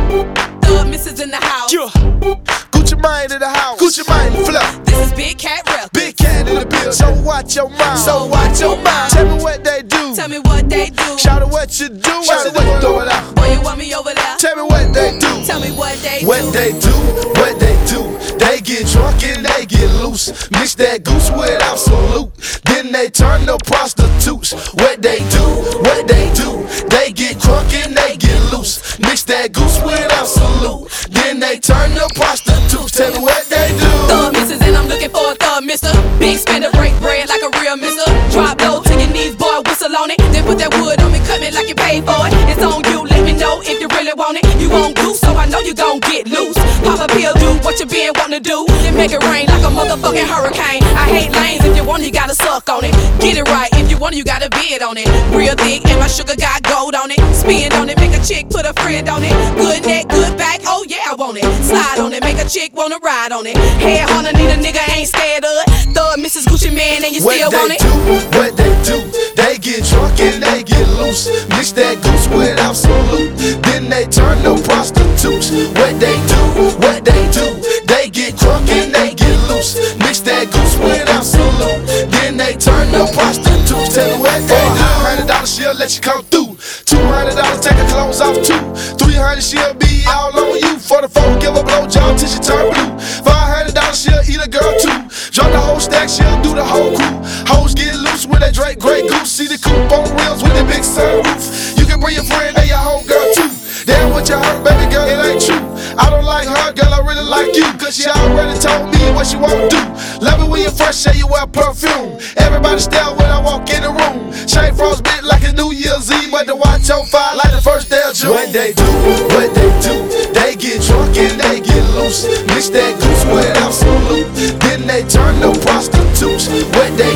The missus in the house. Yeah. Gucci Mane in the house. Gucci Mane flow. This is Big Cat Rep. Big Cat in the building. So watch your mind. So watch your mind. Tell me what they do. Tell me what they do. Shout out what you do. Shout out what you do. Boy, you want me over there? Tell me what they do. Tell me what they do. What they do. What they do. They get drunk and they get loose. Mix that goose with absolute. Then they turn to prostitutes. What they do. What they do. They get drunk and they get loose. Mix that goose with absolute. Then they turn to prostitutes. Tell me what they do. Thug missus and I'm looking for a thug mister. Big spender, break bread like a real mister. Drop low to your knees, boy, whistle on it. Then put that wood on me, cut me like you paid for it. It's on you, let me know if you really want it. You won't do, so I know you gon' get loose. Pop a pill, do what you been wanting to do. Then make it rain like a motherfucking hurricane. I hate lanes, if you want it, you gotta suck on it. Get it right, if you want it, you gotta bid on it. Real thick, and my sugar got gold on it. Spin on it, make a chick put a friend on it. Good neck, good back, oh yeah, I want it. Slide on it, make a chick wanna ride on it. Head hunter, need a nigga, ain't scared of it. Thug Mrs. Gucci Man, and you still want it. What they do, they get drunk and they get loose. Mix that goose with absolute. Then they turn to prostitutes. What they do, they get drunk and they get loose. Mix that goose with absolute. Then they turn to prostitutes. Tell me what they do. $100 she'll let you come through. $200 take her clothes off too. $300 she'll be all on you. $44 give a blowjob till she turn blue. $500 she'll eat a girl too. Drop the whole stack, she'll do the whole crew. Hoes get loose with that Drake Grey Goose. See the coupe on wheels with the big sunroof. You can bring your friend and your home girl too. Damn what you heard, baby girl, it ain't true. I don't like her, girl, I really like you. Cause she already told me what she won't do. Love it when you fresh, say you wear perfume. Everybody stare when I walk in the room. Shane Frost bit like it's New Year's Eve, but the watch on fire like the first day of June. What they do, they get drunk and they get loose. Mix that goose with absolute. Then they turn to prostitutes. What they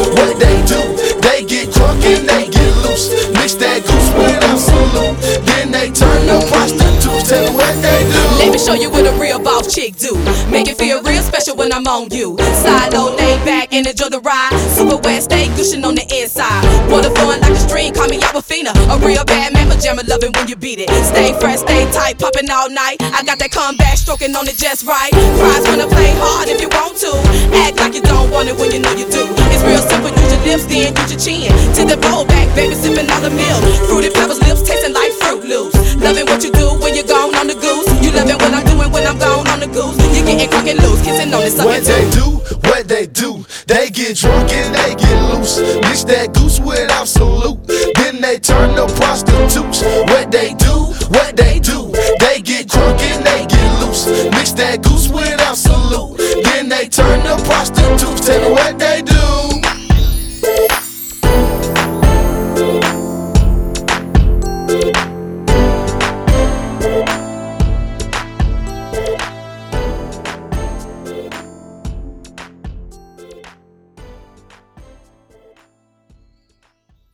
do, they get drunk and they get loose. Mix that goose with absolute. Then they turn to prostitutes. Tell me what they do. Let me show you what a real boss chick do. Make it feel real special when I'm on you. Side low, lay back and enjoy the ride. Super wet, stay cushion on the inside. Water flowing like a stream, call me Aquafina. A real bad man pajama, loving when you beat it. Stay fresh, stay tight, popping all night. I got that comeback, stroking on it just right. Cries when I play hard if you want to. Act like you don't want it when you know you do. It's real simple, use your lips, then use your chin. To the bowl back, baby, sipping all the milk. Fruity pebbles, lips tasting like Fruit Loops. Loving what you do when you're gone on the goose. You loving what I'm doing when I'm gone on the goose. You getting crunk and loose, kissing on it, sucking too. What they do, they get drunk and they get loose. Mix that goose with absolute. Then they turn to prostitutes. What they do, they get drunk and they get loose. Mix that goose with absolute. Then they turn to prostitutes. Tell me what they